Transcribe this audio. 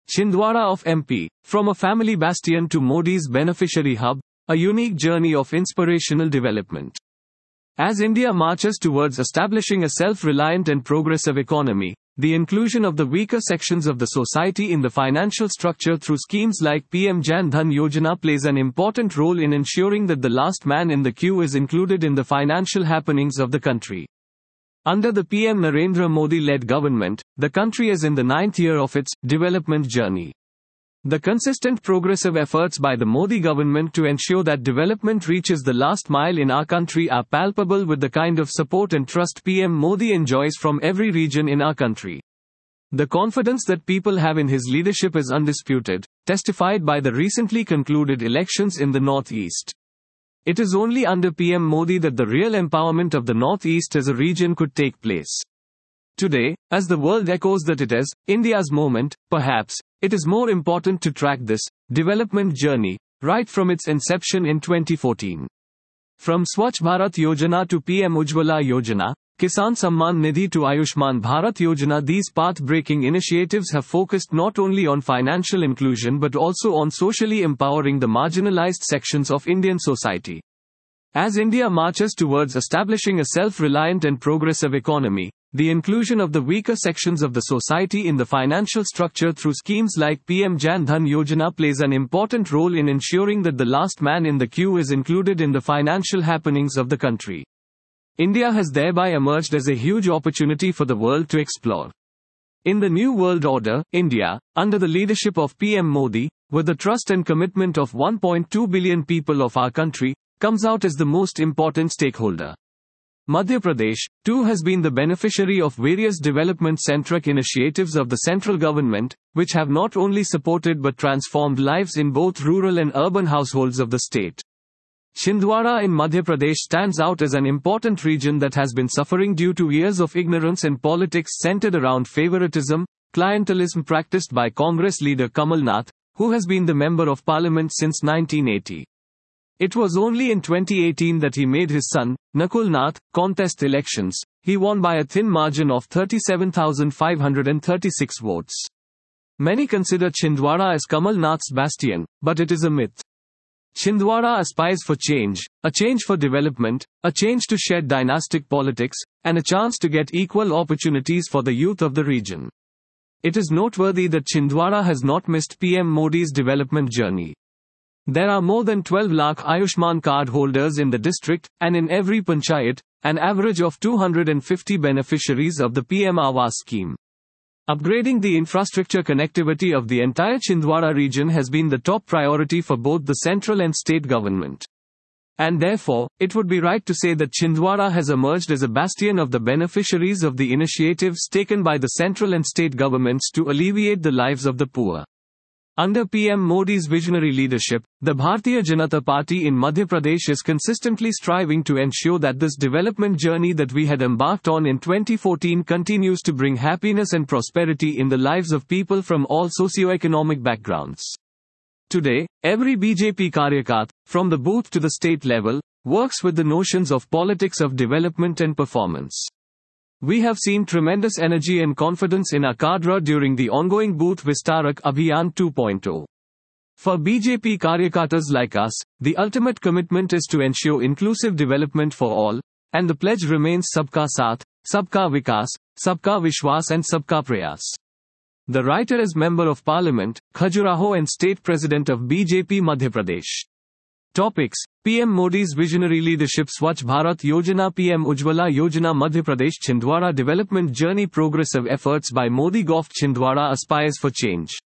Chhindwara of MP, from a family bastion to Modi's beneficiary hub, a unique journey of inspirational development. As India marches towards establishing a self-reliant and progressive economy, the inclusion of the weaker sections of the society in the financial structure through schemes like PM Jan Dhan Yojana plays an important role in ensuring that the last man in the queue is included in the financial happenings of the country. Under the PM Narendra Modi-led government, the country is in the 9th year of its development journey. The consistent progressive efforts by the Modi government to ensure that development reaches the last mile in our country are palpable with the kind of support and trust PM Modi enjoys from every region in our country. The confidence that people have in his leadership is undisputed, testified by the recently concluded elections in the Northeast. It is only under PM Modi that the real empowerment of the Northeast as a region could take place. Today, as the world echoes that it is India's moment, perhaps, it is more important to track this development journey right from its inception in 2014. From Swachh Bharat Yojana to PM Ujjwala Yojana, Kisan Samman Nidhi to Ayushman Bharat Yojana, these path-breaking initiatives have focused not only on financial inclusion but also on socially empowering the marginalized sections of Indian society. As India marches towards establishing a self-reliant and progressive economy, the inclusion of the weaker sections of the society in the financial structure through schemes like PM Jan Dhan Yojana plays an important role in ensuring that the last man in the queue is included in the financial happenings of the country. India has thereby emerged as a huge opportunity for the world to explore. In the New World Order, India, under the leadership of PM Modi, with the trust and commitment of 1.2 billion people of our country, comes out as the most important stakeholder. Madhya Pradesh, too, has been the beneficiary of various development-centric initiatives of the central government, which have not only supported but transformed lives in both rural and urban households of the state. Chhindwara in Madhya Pradesh stands out as an important region that has been suffering due to years of ignorance and politics centered around favoritism, clientelism practiced by Congress leader Kamal Nath, who has been the Member of Parliament since 1980. It was only in 2018 that he made his son, Nakul Nath, contest elections. He won by a thin margin of 37,536 votes. Many consider Chhindwara as Kamal Nath's bastion, but it is a myth. Chhindwara aspires for change, a change for development, a change to shed dynastic politics, and a chance to get equal opportunities for the youth of the region. It is noteworthy that Chhindwara has not missed PM Modi's development journey. There are more than 12 lakh Ayushman card holders in the district, and in every panchayat, an average of 250 beneficiaries of the PM Awas scheme. Upgrading the infrastructure connectivity of the entire Chhindwara region has been the top priority for both the central and state government. And therefore, it would be right to say that Chhindwara has emerged as a bastion of the beneficiaries of the initiatives taken by the central and state governments to alleviate the lives of the poor. Under PM Modi's visionary leadership, the Bharatiya Janata Party in Madhya Pradesh is consistently striving to ensure that this development journey that we had embarked on in 2014 continues to bring happiness and prosperity in the lives of people from all socio-economic backgrounds. Today, every BJP Karyakarta, from the booth to the state level, works with the notions of politics of development and performance. We have seen tremendous energy and confidence in our cadre during the ongoing Booth Vistarak Abhiyan 2.0. For BJP Karyakartas like us, the ultimate commitment is to ensure inclusive development for all, and the pledge remains Sabka Saath, Sabka Vikas, Sabka Vishwas and Sabka Prayas. The writer is Member of Parliament, Khajuraho and State President of BJP Madhya Pradesh. Topics: PM Modi's visionary leadership, Swachh Bharat Yojana, PM Ujjwala Yojana, Madhya Pradesh, Chhindwara development journey, progressive efforts by Modi government. Chhindwara aspires for change.